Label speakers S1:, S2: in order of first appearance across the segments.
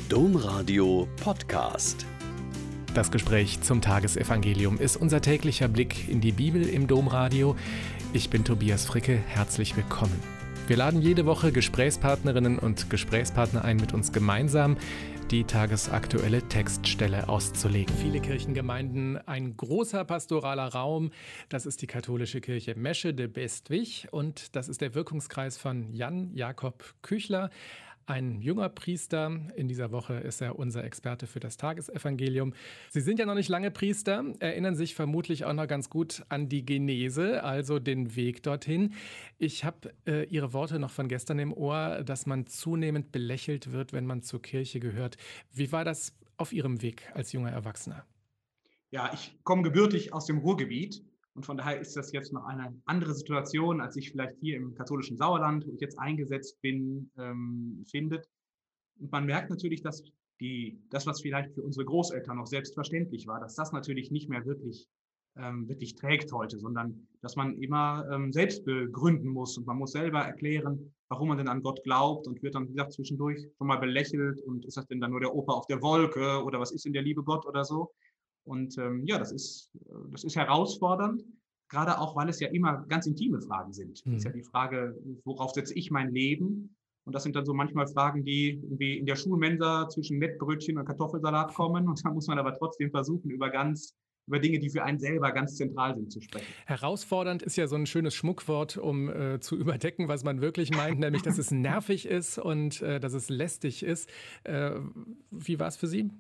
S1: Domradio Podcast.
S2: Das Gespräch zum Tagesevangelium ist unser täglicher Blick in die Bibel im Domradio. Ich bin Tobias Fricke, herzlich willkommen. Wir laden jede Woche Gesprächspartnerinnen und Gesprächspartner ein, mit uns gemeinsam die tagesaktuelle Textstelle auszulegen. Viele Kirchengemeinden, ein großer pastoraler Raum, das ist die katholische Kirche Mesche de Bestwig und das ist der Wirkungskreis von Jan Jakob Küchler. Ein junger Priester, in dieser Woche ist er unser Experte für das Tagesevangelium. Sie sind ja noch nicht lange Priester, erinnern sich vermutlich auch noch ganz gut an die Genese, also den Weg dorthin. Ich habe Ihre Worte noch von gestern im Ohr, dass man zunehmend belächelt wird, wenn man zur Kirche gehört. Wie war das auf Ihrem Weg als junger Erwachsener?
S3: Ja, ich komme gebürtig aus dem Ruhrgebiet und von daher ist das jetzt noch eine andere Situation, als ich vielleicht hier im katholischen Sauerland, wo ich jetzt eingesetzt bin, findet. Und man merkt natürlich, dass das, was vielleicht für unsere Großeltern noch selbstverständlich war, dass das natürlich nicht mehr wirklich trägt heute, sondern dass man immer selbst begründen muss und man muss selber erklären, warum man denn an Gott glaubt und wird dann, wie gesagt, zwischendurch schon mal belächelt und ist das denn dann nur der Opa auf der Wolke oder was ist denn der liebe Gott oder so? Und ja, das ist herausfordernd, gerade auch, weil es ja immer ganz intime Fragen sind. Das ist ja die Frage, worauf setze ich mein Leben? Und das sind dann so manchmal Fragen, die irgendwie in der Schulmensa zwischen Mettbrötchen und Kartoffelsalat kommen. Und da muss man aber trotzdem versuchen, über Dinge, die für einen selber ganz zentral sind, zu sprechen.
S2: Herausfordernd ist ja so ein schönes Schmuckwort, um zu überdecken, was man wirklich meint, nämlich, dass es nervig ist und dass es lästig ist. Wie war es für Sie?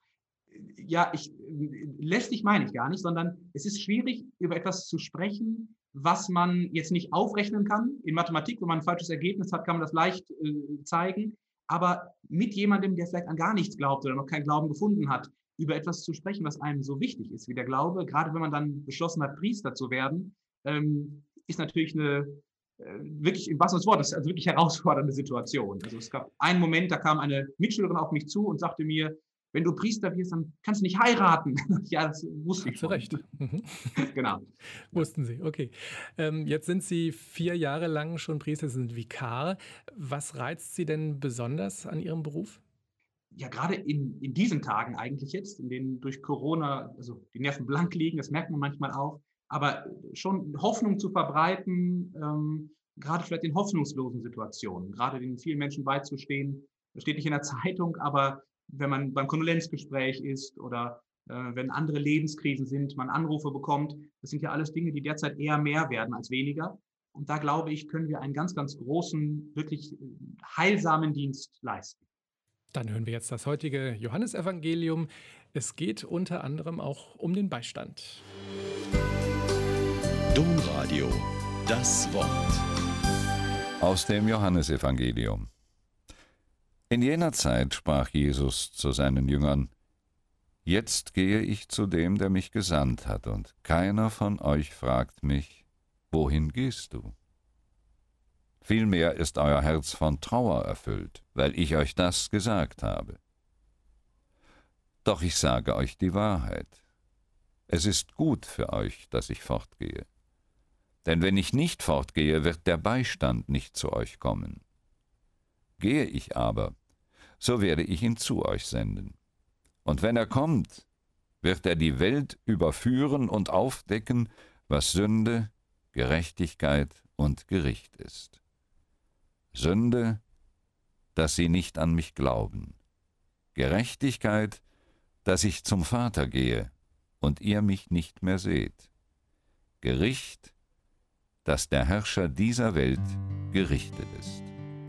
S3: Ja, lästig meine ich gar nicht, sondern es ist schwierig, über etwas zu sprechen, was man jetzt nicht aufrechnen kann. In Mathematik, wenn man ein falsches Ergebnis hat, kann man das leicht zeigen. Aber mit jemandem, der vielleicht an gar nichts glaubt oder noch keinen Glauben gefunden hat, über etwas zu sprechen, was einem so wichtig ist wie der Glaube, gerade wenn man dann beschlossen hat, Priester zu werden, ist natürlich wirklich, im wahrsten Sinne des Wortes, also wirklich herausfordernde Situation. Also es gab einen Moment, da kam eine Mitschülerin auf mich zu und sagte mir, wenn du Priester wirst, dann kannst du nicht heiraten. Ja, das wusste ich
S2: schon. Zu Recht. Mhm.
S3: Genau.
S2: Wussten Sie, okay. Jetzt sind Sie 4 Jahre lang schon Priester, Sie sind Vikar. Was reizt Sie denn besonders an Ihrem Beruf?
S3: Ja, gerade in diesen Tagen eigentlich jetzt, in denen durch Corona also die Nerven blank liegen, das merkt man manchmal auch, aber schon Hoffnung zu verbreiten, gerade vielleicht in hoffnungslosen Situationen, gerade den vielen Menschen beizustehen, das steht nicht in der Zeitung, aber wenn man beim Kondolenzgespräch ist oder wenn andere Lebenskrisen sind, man Anrufe bekommt, das sind ja alles Dinge, die derzeit eher mehr werden als weniger. Und da glaube ich, können wir einen ganz, ganz großen, wirklich heilsamen Dienst leisten.
S2: Dann hören wir jetzt das heutige Johannesevangelium. Es geht unter anderem auch um den Beistand.
S1: Domradio, das Wort.
S4: Aus dem Johannesevangelium. In jener Zeit sprach Jesus zu seinen Jüngern: Jetzt gehe ich zu dem, der mich gesandt hat, und keiner von euch fragt mich, wohin gehst du? Vielmehr ist euer Herz von Trauer erfüllt, weil ich euch das gesagt habe. Doch ich sage euch die Wahrheit. Es ist gut für euch, dass ich fortgehe. Denn wenn ich nicht fortgehe, wird der Beistand nicht zu euch kommen. Gehe ich aber, so werde ich ihn zu euch senden. Und wenn er kommt, wird er die Welt überführen und aufdecken, was Sünde, Gerechtigkeit und Gericht ist. Sünde, dass sie nicht an mich glauben. Gerechtigkeit, dass ich zum Vater gehe und ihr mich nicht mehr seht. Gericht, dass der Herrscher dieser Welt gerichtet ist.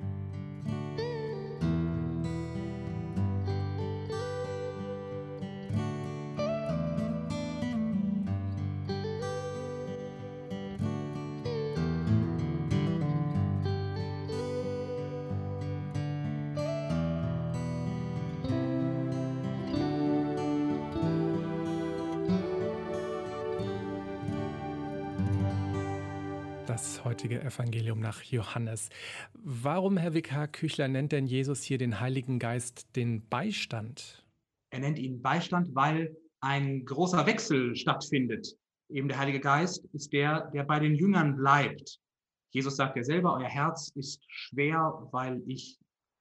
S2: Das heutige Evangelium nach Johannes. Warum, Herr Vikar Küchler, nennt denn Jesus hier den Heiligen Geist den Beistand?
S3: Er nennt ihn Beistand, weil ein großer Wechsel stattfindet. Eben der Heilige Geist ist der bei den Jüngern bleibt. Jesus sagt ja selber, euer Herz ist schwer, weil ich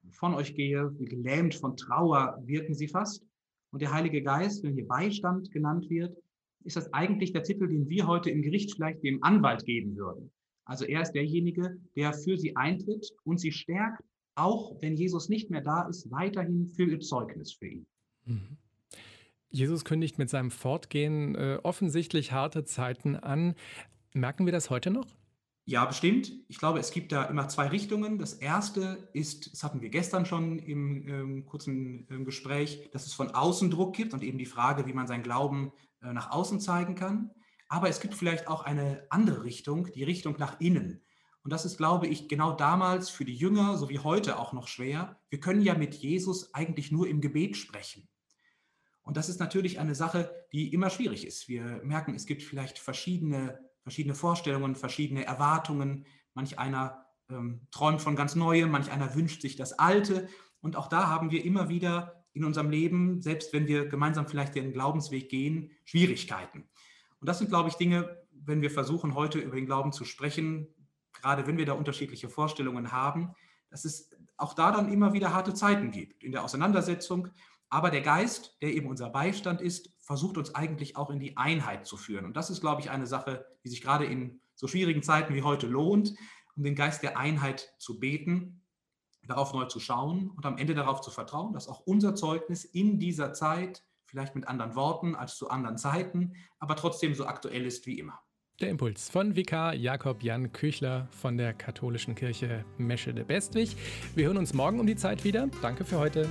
S3: von euch gehe, wie gelähmt von Trauer wirken sie fast. Und der Heilige Geist, wenn hier Beistand genannt wird, ist das eigentlich der Titel, den wir heute im Gericht vielleicht dem Anwalt geben würden. Also er ist derjenige, der für sie eintritt und sie stärkt, auch wenn Jesus nicht mehr da ist, weiterhin für ihr Zeugnis für ihn.
S2: Jesus kündigt mit seinem Fortgehen offensichtlich harte Zeiten an. Merken wir das heute noch?
S3: Ja, bestimmt. Ich glaube, es gibt da immer zwei Richtungen. Das erste ist, das hatten wir gestern schon im kurzen Gespräch, dass es von außen Druck gibt und eben die Frage, wie man seinen Glauben nach außen zeigen kann. Aber es gibt vielleicht auch eine andere Richtung, die Richtung nach innen. Und das ist, glaube ich, genau damals für die Jünger, so wie heute auch noch schwer. Wir können ja mit Jesus eigentlich nur im Gebet sprechen. Und das ist natürlich eine Sache, die immer schwierig ist. Wir merken, es gibt vielleicht verschiedene Vorstellungen, verschiedene Erwartungen. Manch einer träumt von ganz Neuem, manch einer wünscht sich das Alte. Und auch da haben wir immer wieder in unserem Leben, selbst wenn wir gemeinsam vielleicht den Glaubensweg gehen, Schwierigkeiten. Und das sind, glaube ich, Dinge, wenn wir versuchen, heute über den Glauben zu sprechen, gerade wenn wir da unterschiedliche Vorstellungen haben, dass es auch da dann immer wieder harte Zeiten gibt in der Auseinandersetzung. Aber der Geist, der eben unser Beistand ist, versucht uns eigentlich auch in die Einheit zu führen. Und das ist, glaube ich, eine Sache, die sich gerade in so schwierigen Zeiten wie heute lohnt, um den Geist der Einheit zu beten, darauf neu zu schauen und am Ende darauf zu vertrauen, dass auch unser Zeugnis in dieser Zeit, vielleicht mit anderen Worten als zu anderen Zeiten, aber trotzdem so aktuell ist wie immer.
S2: Der Impuls von Vikar Jakob Jan Küchler von der katholischen Kirche Meschede-Bestwig. Wir hören uns morgen um die Zeit wieder. Danke für heute.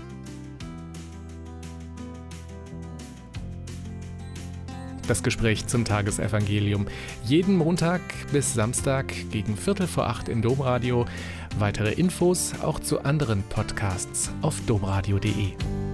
S2: Das Gespräch zum Tagesevangelium. Jeden Montag bis Samstag gegen 7:45 im Domradio. Weitere Infos auch zu anderen Podcasts auf domradio.de.